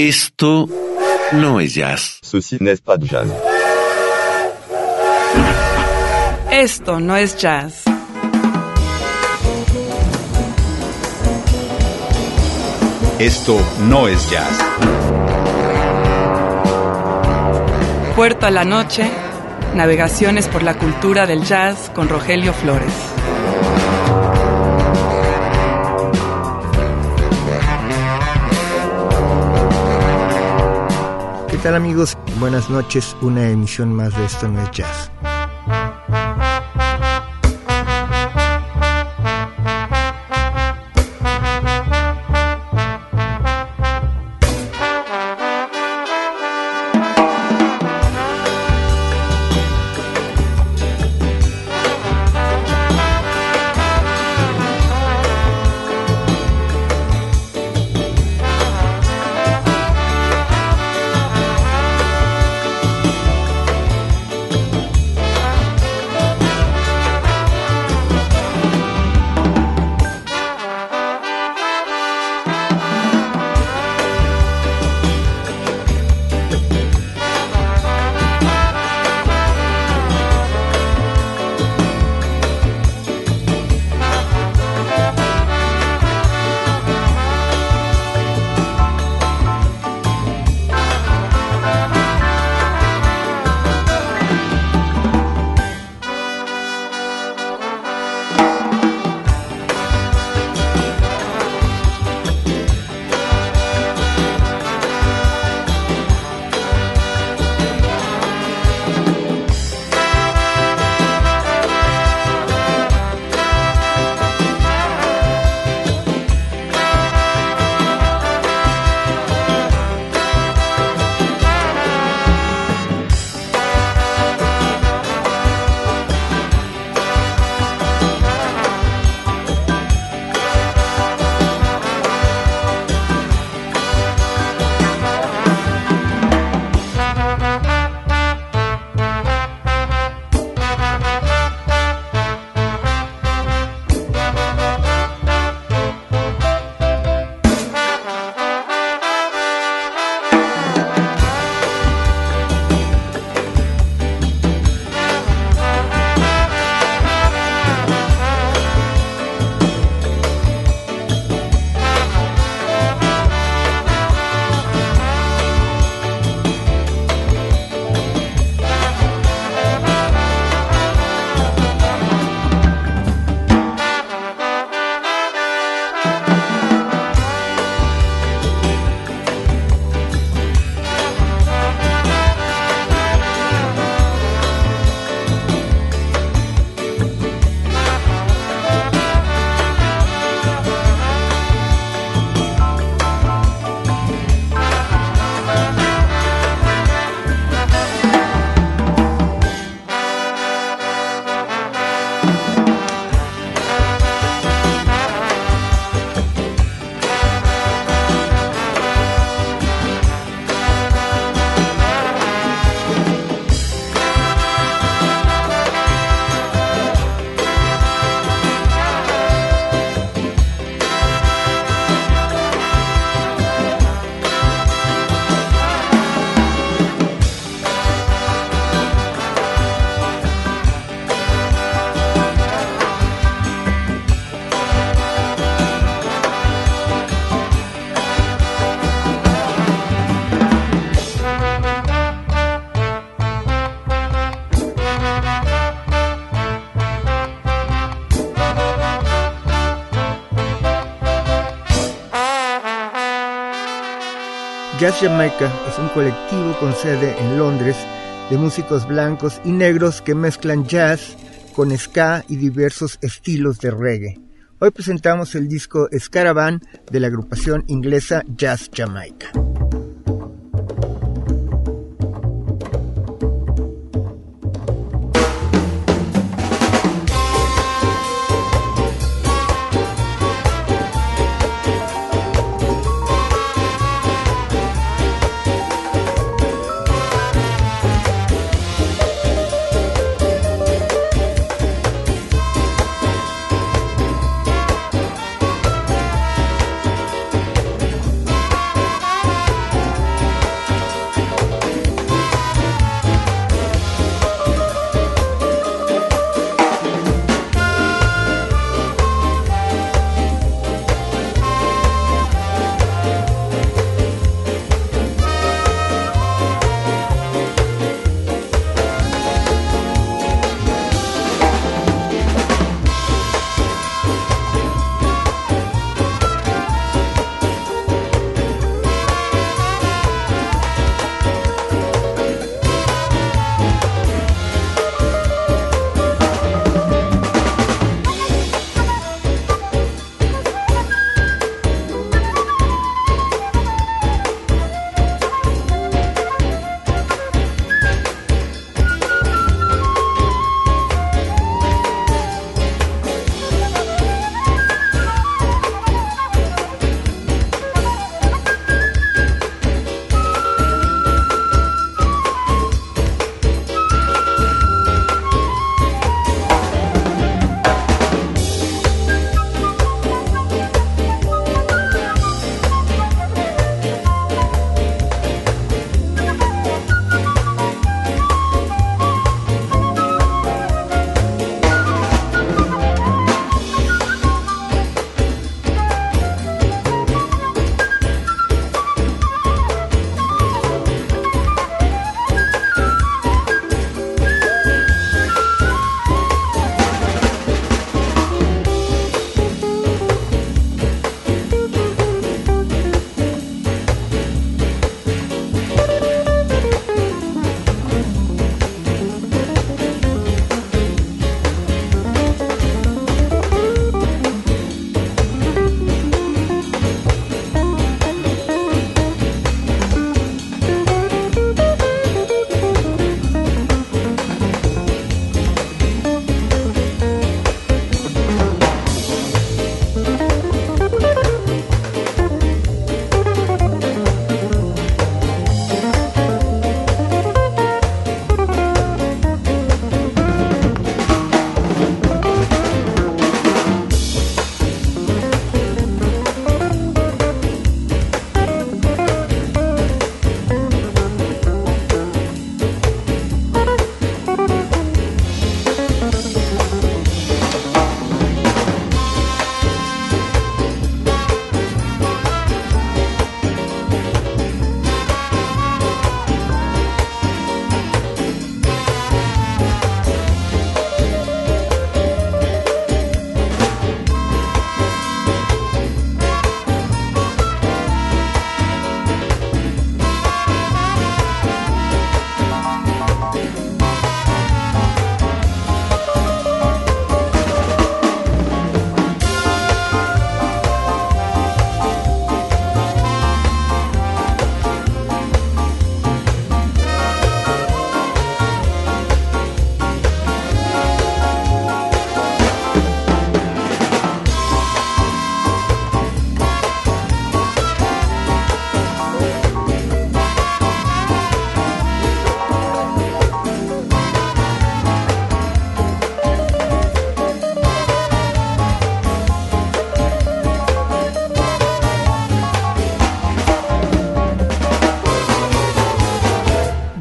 Esto no es jazz. Ceci n'est pas du jazz. Esto no es jazz. Esto no es jazz. Puerto a la noche, navegaciones por la cultura del jazz con Rogelio Flores. ¿Qué tal, amigos? Buenas noches, una emisión más de Esto no es jazz. Jazz Jamaica es un colectivo con sede en Londres de músicos blancos y negros que mezclan jazz con ska y diversos estilos de reggae. Hoy presentamos el disco Scaravan de la agrupación inglesa Jazz Jamaica.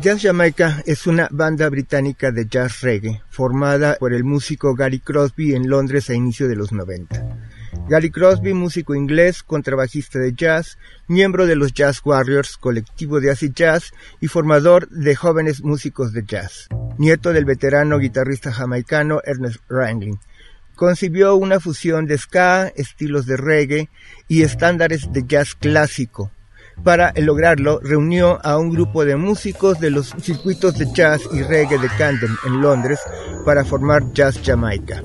Jazz Jamaica es una banda británica de jazz reggae formada por el músico Gary Crosby en Londres a inicio de los 90. Gary Crosby, músico inglés, contrabajista de jazz, miembro de los Jazz Warriors, colectivo de acid jazz y formador de jóvenes músicos de jazz. Nieto del veterano guitarrista jamaicano Ernest Ranglin. Concibió una fusión de ska, estilos de reggae y estándares de jazz clásico. Para lograrlo, reunió a un grupo de músicos de los circuitos de jazz y reggae de Camden en Londres para formar Jazz Jamaica.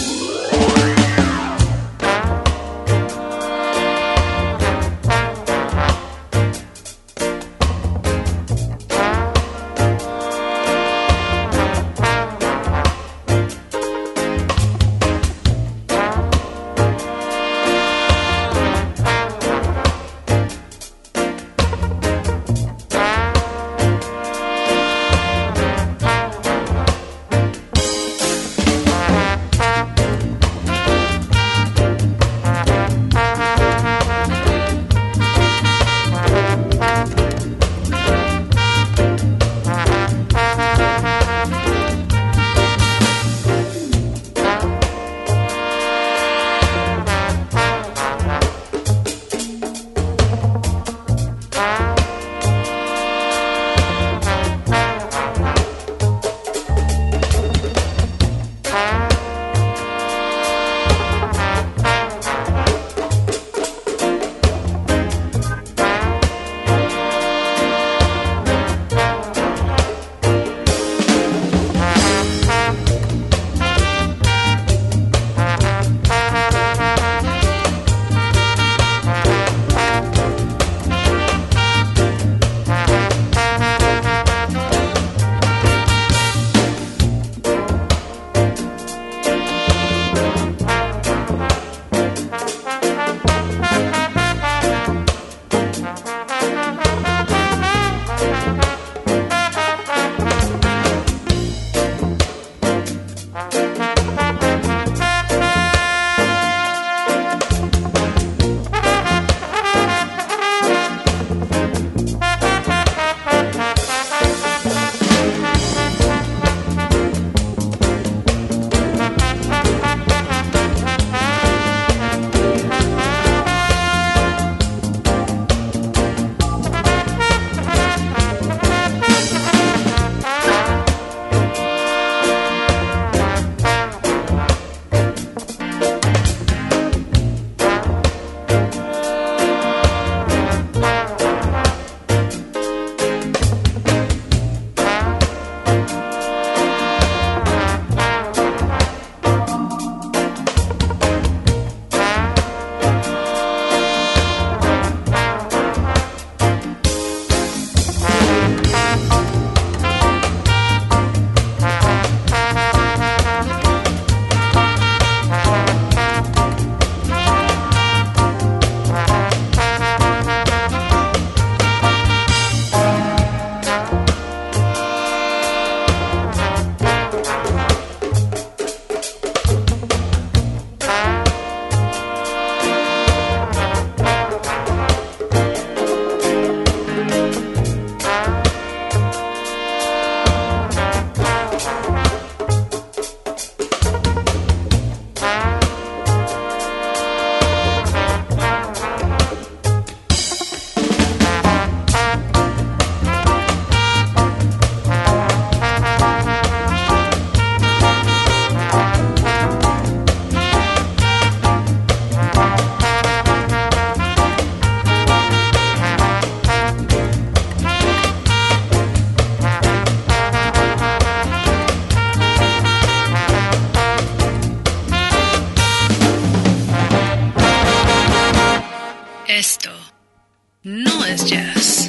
Esto no es jazz.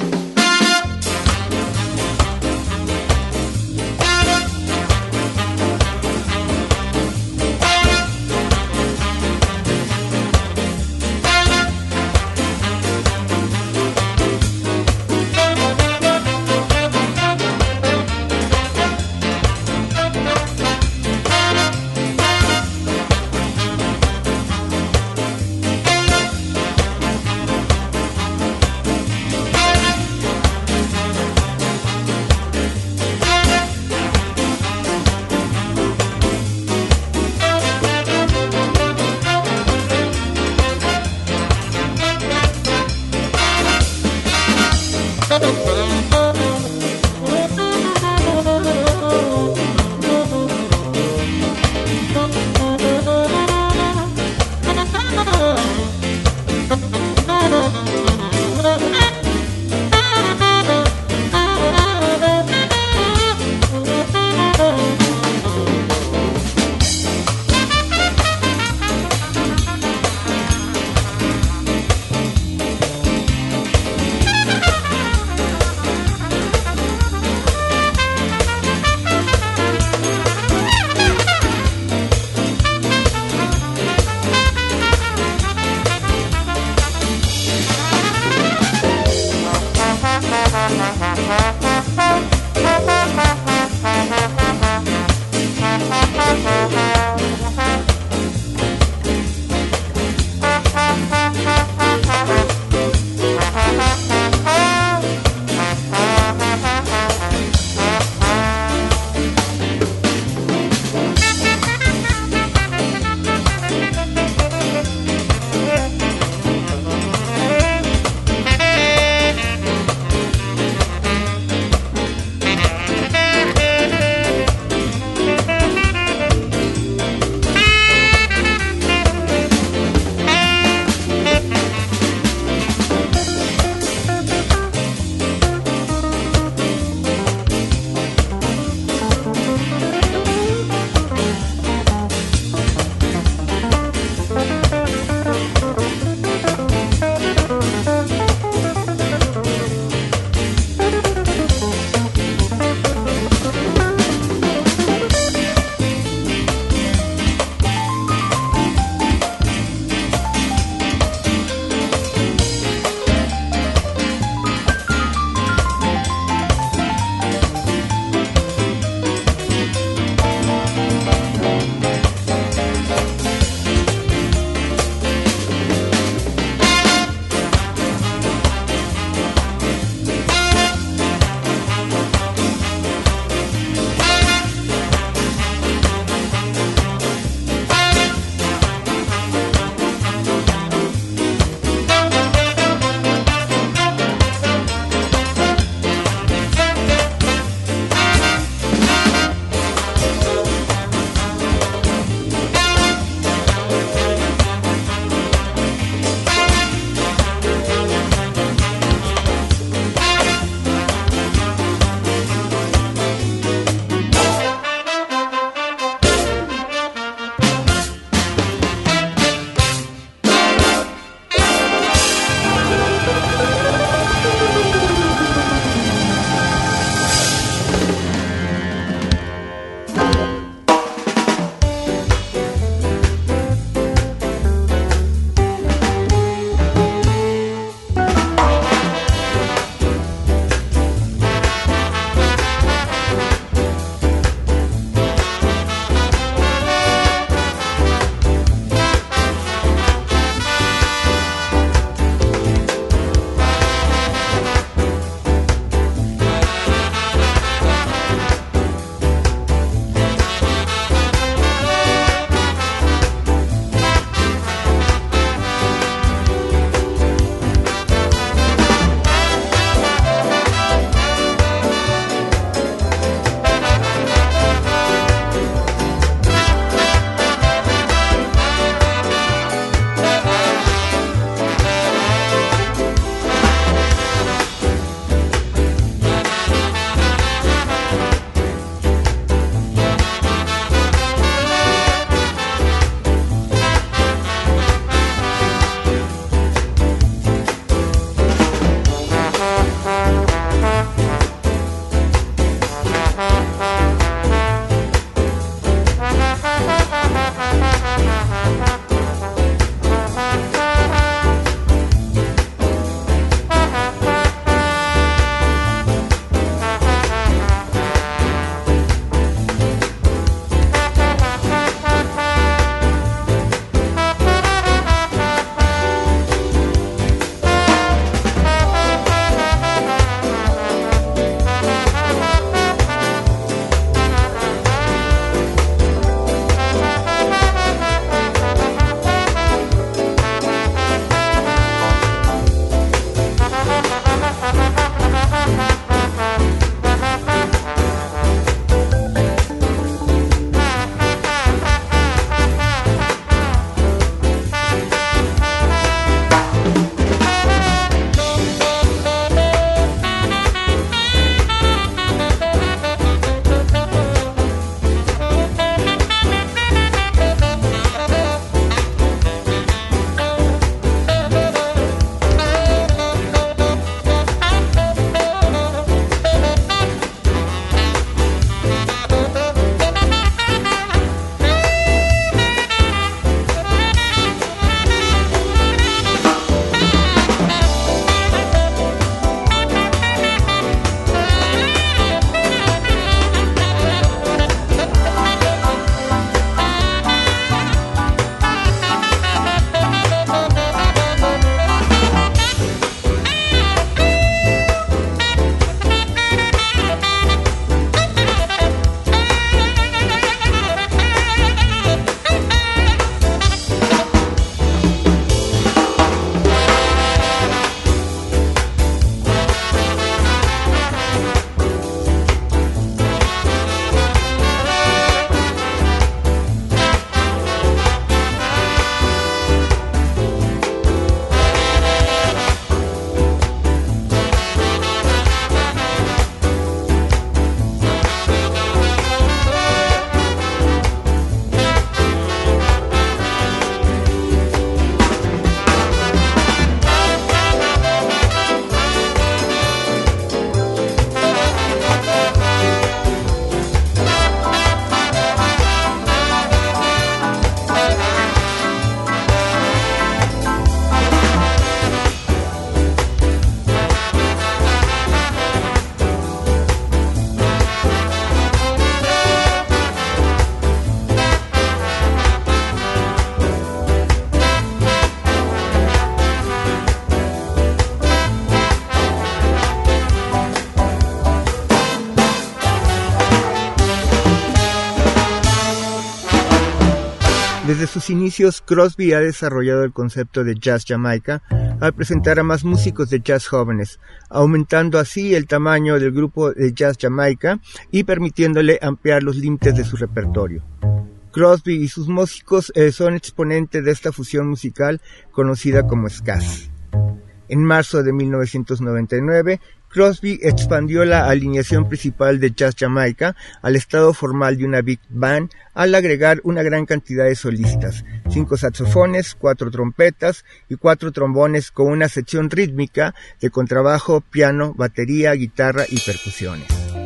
Desde sus inicios, Crosby ha desarrollado el concepto de Jazz Jamaica al presentar a más músicos de jazz jóvenes, aumentando así el tamaño del grupo de Jazz Jamaica y permitiéndole ampliar los límites de su repertorio. Crosby y sus músicos son exponentes de esta fusión musical conocida como ska. En marzo de 1999, Crosby expandió la alineación principal de Jazz Jamaica al estado formal de una big band al agregar una gran cantidad de solistas, 5 saxofones, 4 trompetas y 4 trombones con una sección rítmica de contrabajo, piano, batería, guitarra y percusiones.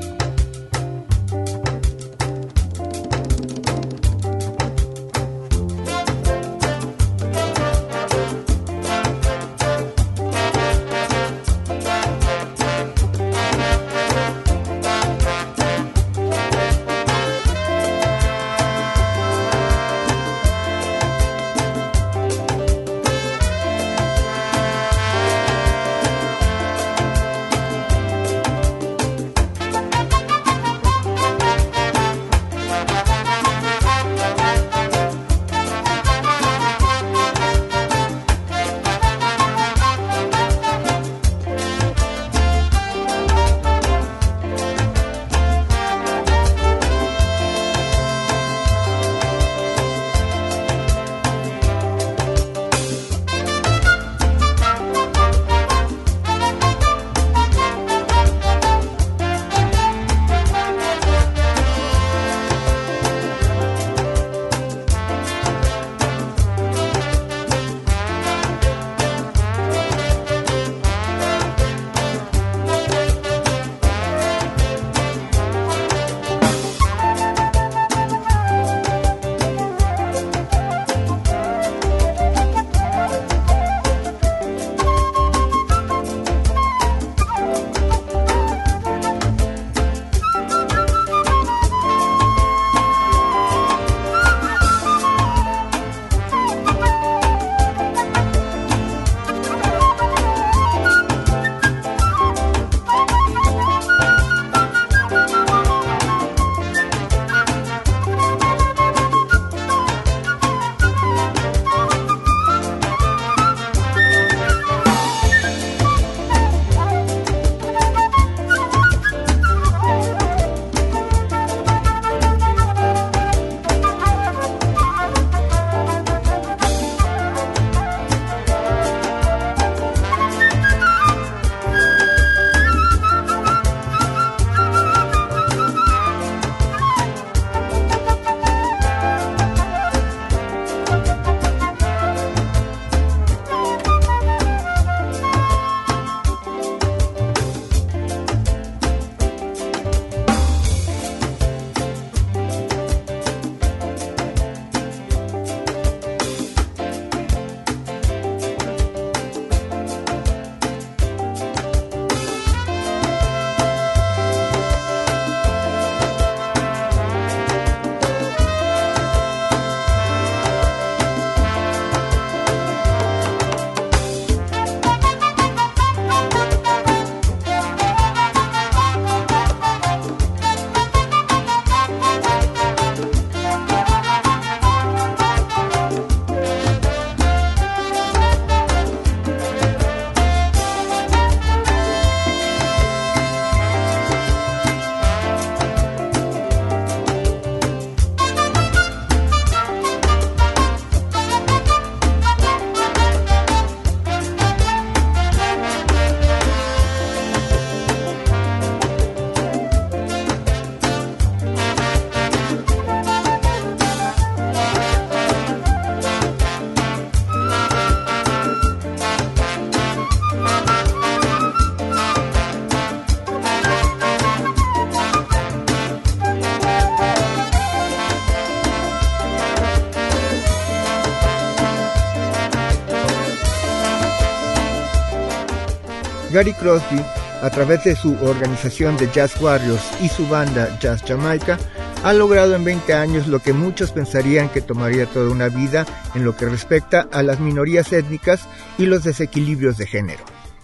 Gary Crosby, a través de su organización de Jazz Warriors y su banda Jazz Jamaica, ha logrado en 20 años lo que muchos pensarían que tomaría toda una vida en lo que respecta a las minorías étnicas y los desequilibrios de género.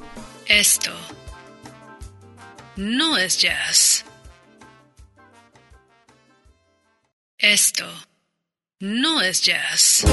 Esto no es jazz. Esto no es jazz.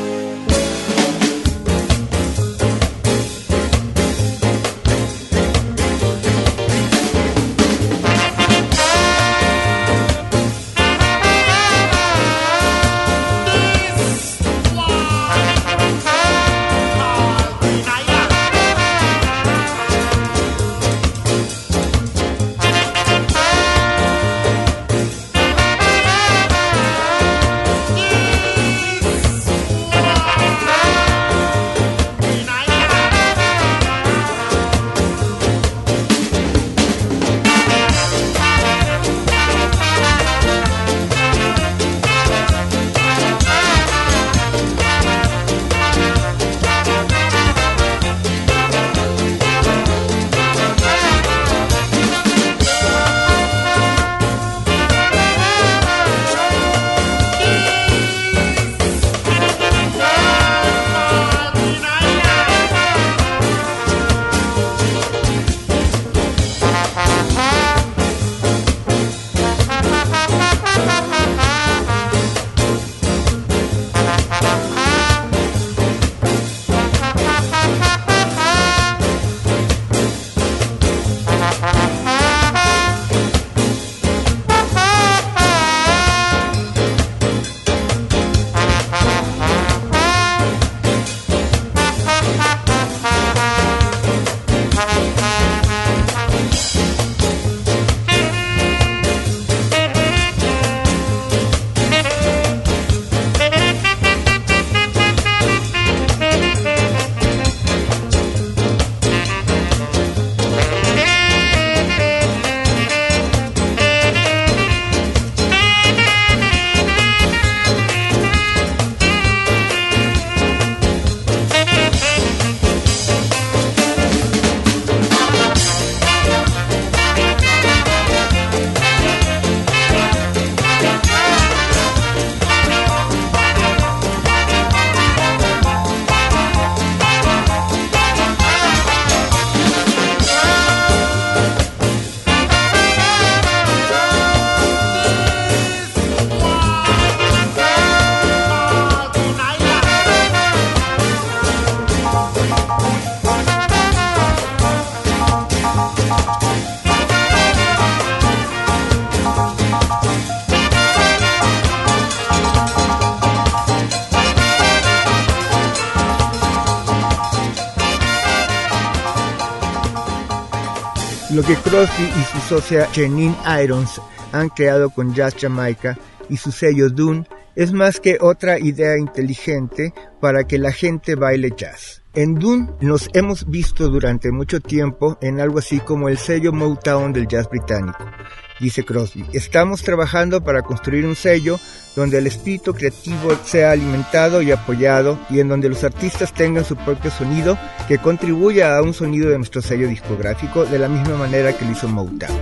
Lo que Crosby y su socia Janine Irons han creado con Jazz Jamaica y su sello Dune es más que otra idea inteligente para que la gente baile jazz. En Dune nos hemos visto durante mucho tiempo en algo así como el sello Motown del jazz británico. Dice Crosby, estamos trabajando para construir un sello donde el espíritu creativo sea alimentado y apoyado y en donde los artistas tengan su propio sonido que contribuya a un sonido de nuestro sello discográfico de la misma manera que lo hizo Motown.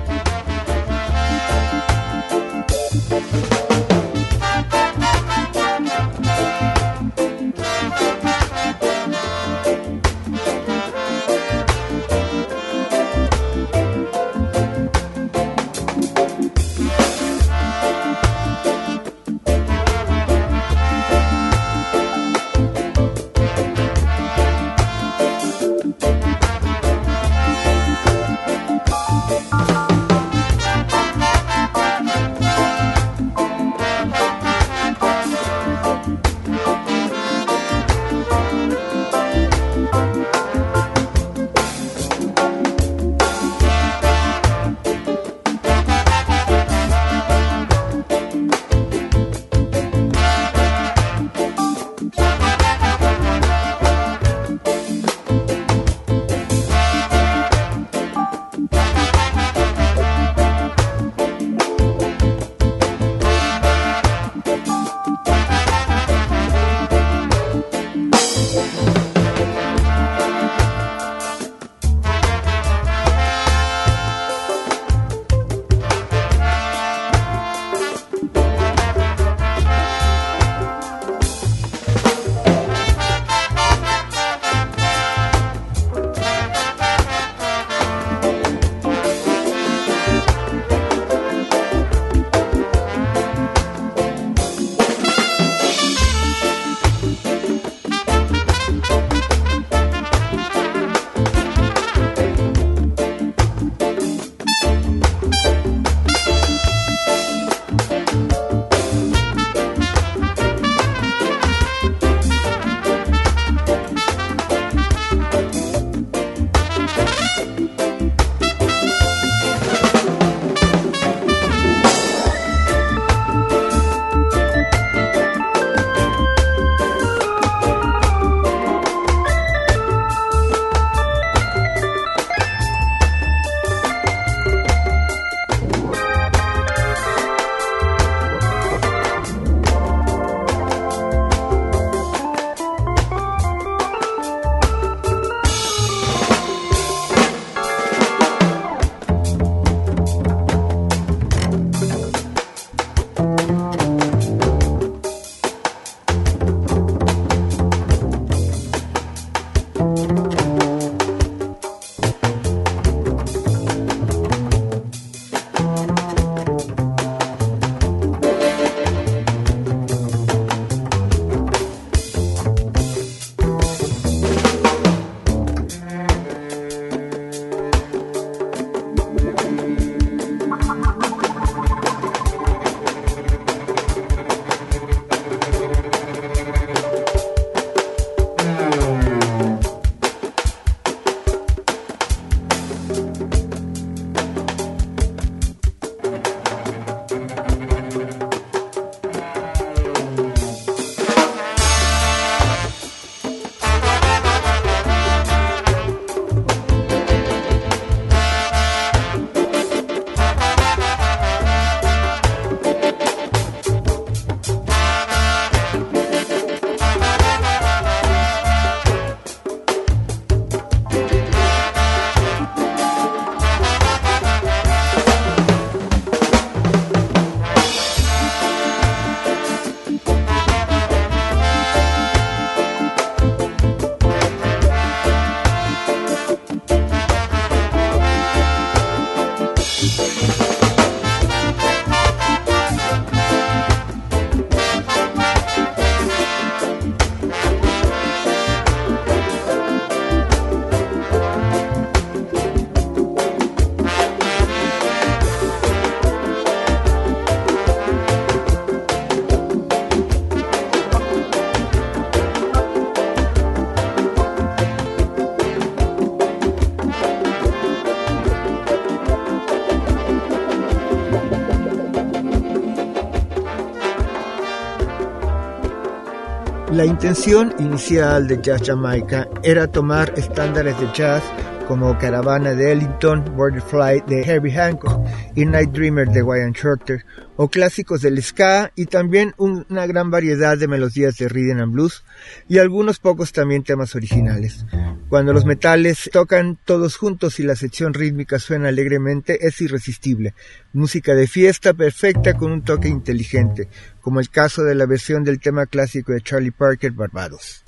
La intención inicial de Jazz Jamaica era tomar estándares de jazz como Caravana de Ellington, Border Flight de Herbie Hancock y Night Dreamer de Wayne Shorter, o clásicos del ska y también una gran variedad de melodías de rhythm and blues y algunos pocos también temas originales. Cuando los metales tocan todos juntos y la sección rítmica suena alegremente, es irresistible. Música de fiesta perfecta con un toque inteligente, como el caso de la versión del tema clásico de Charlie Parker, Barbados.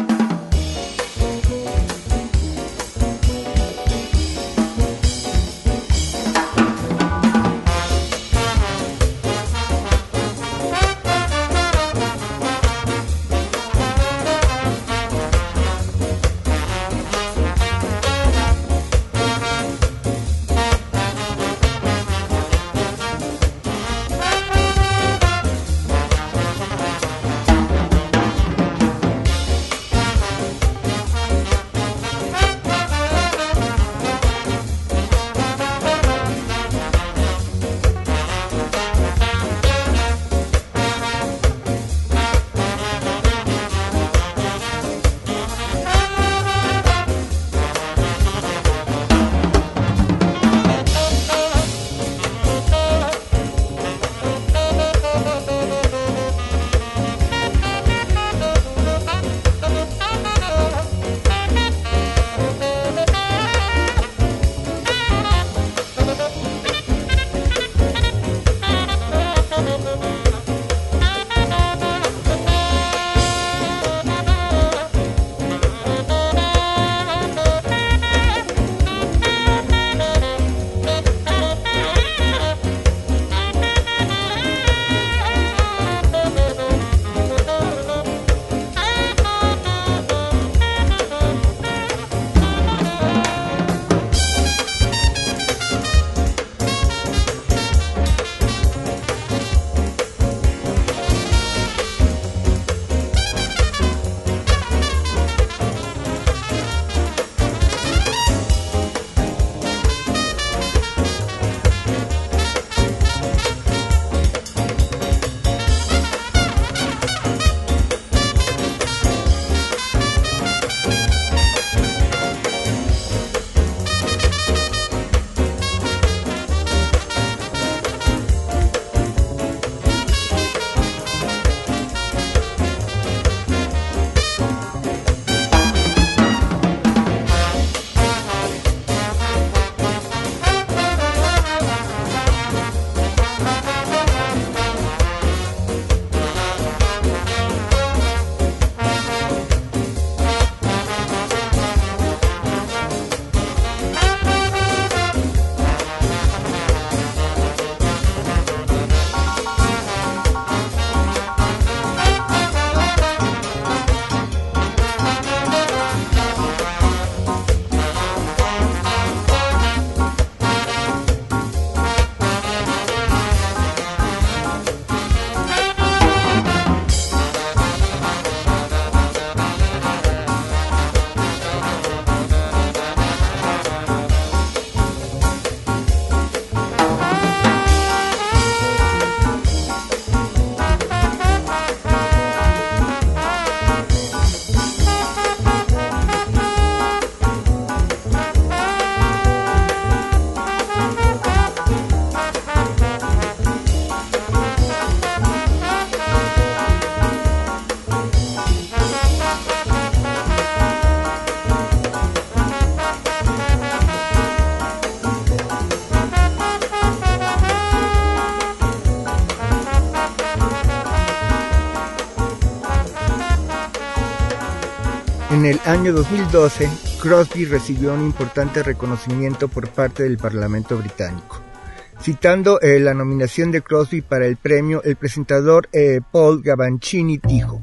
En el año 2012, Crosby recibió un importante reconocimiento por parte del Parlamento británico. Citando la nominación de Crosby para el premio, el presentador Paul Gavancini dijo: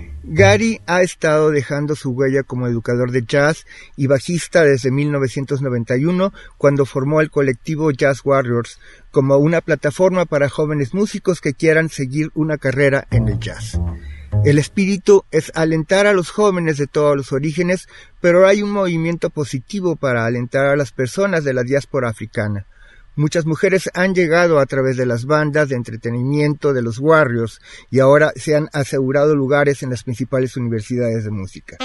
Gary ha estado dejando su huella como educador de jazz y bajista desde 1991, cuando formó el colectivo Jazz Warriors como una plataforma para jóvenes músicos que quieran seguir una carrera en el jazz. El espíritu es alentar a los jóvenes de todos los orígenes, pero hay un movimiento positivo para alentar a las personas de la diáspora africana. Muchas mujeres han llegado a través de las bandas de entretenimiento de los Warriors y ahora se han asegurado lugares en las principales universidades de música.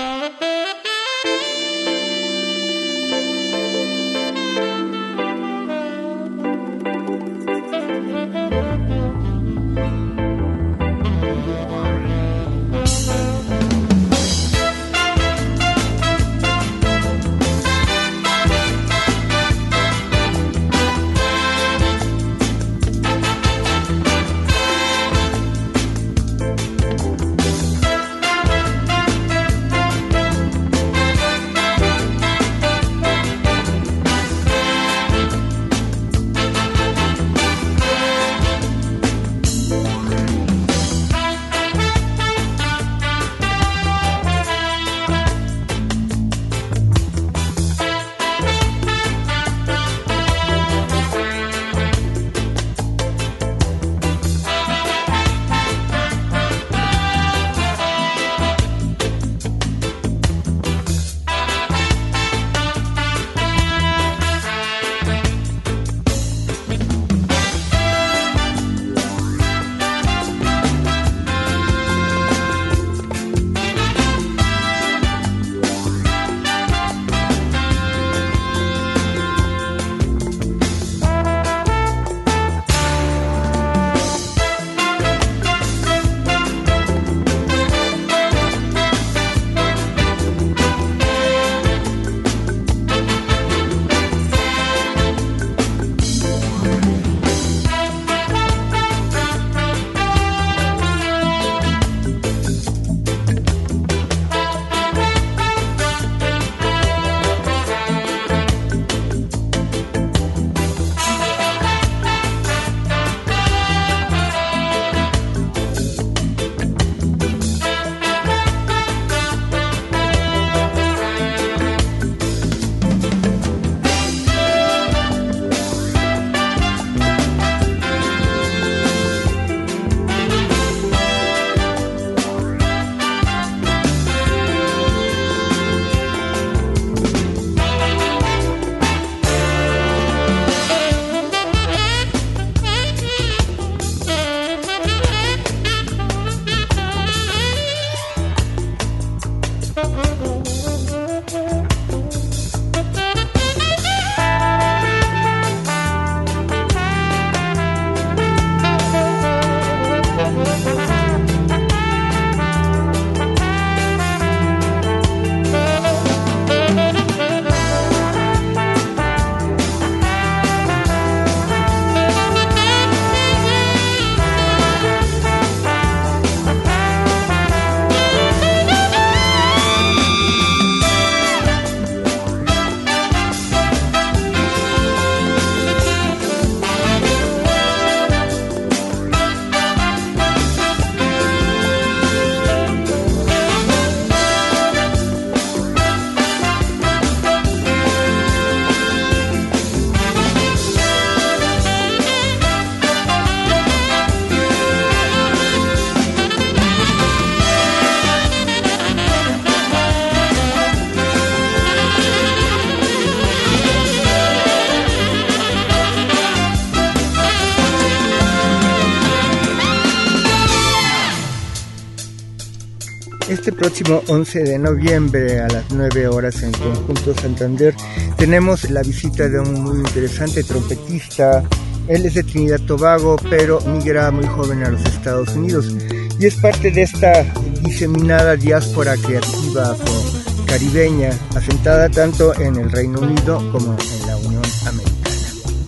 Este próximo 11 de noviembre a las 9 horas en Conjunto Santander tenemos la visita de un muy interesante trompetista. Él es de Trinidad y Tobago, pero migra muy joven a los Estados Unidos y es parte de esta diseminada diáspora creativa afro-caribeña, asentada tanto en el Reino Unido como en la Unión Americana.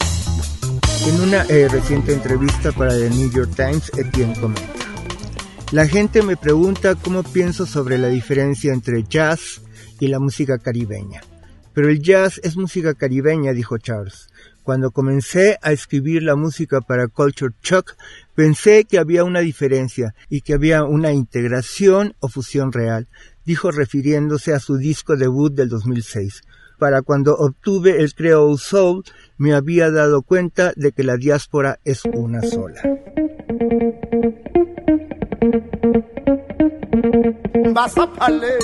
En una reciente entrevista para The New York Times, Etienne comenta: la gente me pregunta cómo pienso sobre la diferencia entre jazz y la música caribeña. Pero el jazz es música caribeña, dijo Charles. Cuando comencé a escribir la música para Culture Shock, pensé que había una diferencia y que había una integración o fusión real, dijo refiriéndose a su disco debut del 2006. Para cuando obtuve el Creole Soul, me había dado cuenta de que la diáspora es una sola. Vas a parler.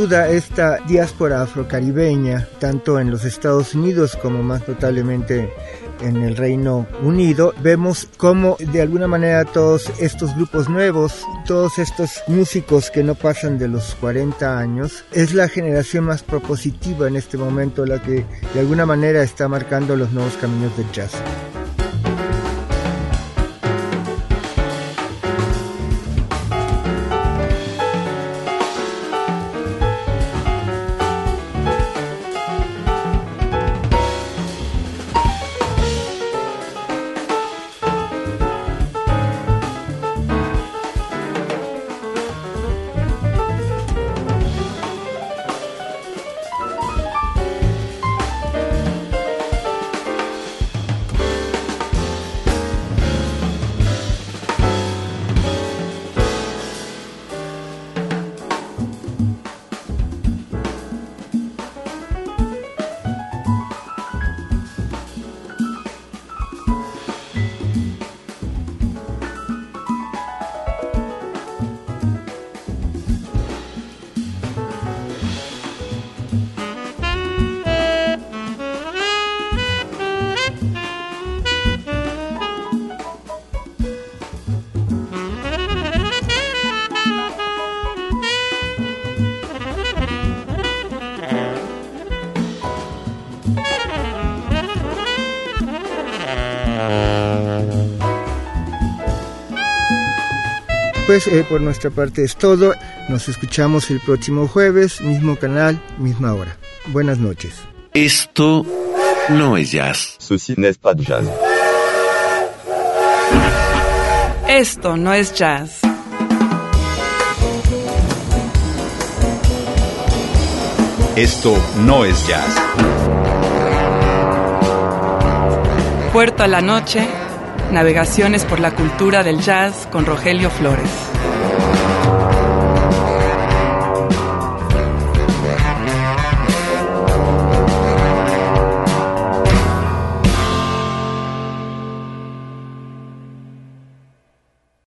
duda esta diáspora afrocaribeña, tanto en los Estados Unidos como más notablemente en el Reino Unido, vemos cómo de alguna manera todos estos grupos nuevos, todos estos músicos que no pasan de los 40 años, es la generación más propositiva en este momento la que de alguna manera está marcando los nuevos caminos del jazz. Pues por nuestra parte es todo. Nos escuchamos el próximo jueves, mismo canal, misma hora. Buenas noches. Esto no es jazz. Ceci n'est pas de jazz. Esto no es jazz. Esto no es jazz. Puerto a la noche, navegaciones por la cultura del jazz con Rogelio Flores.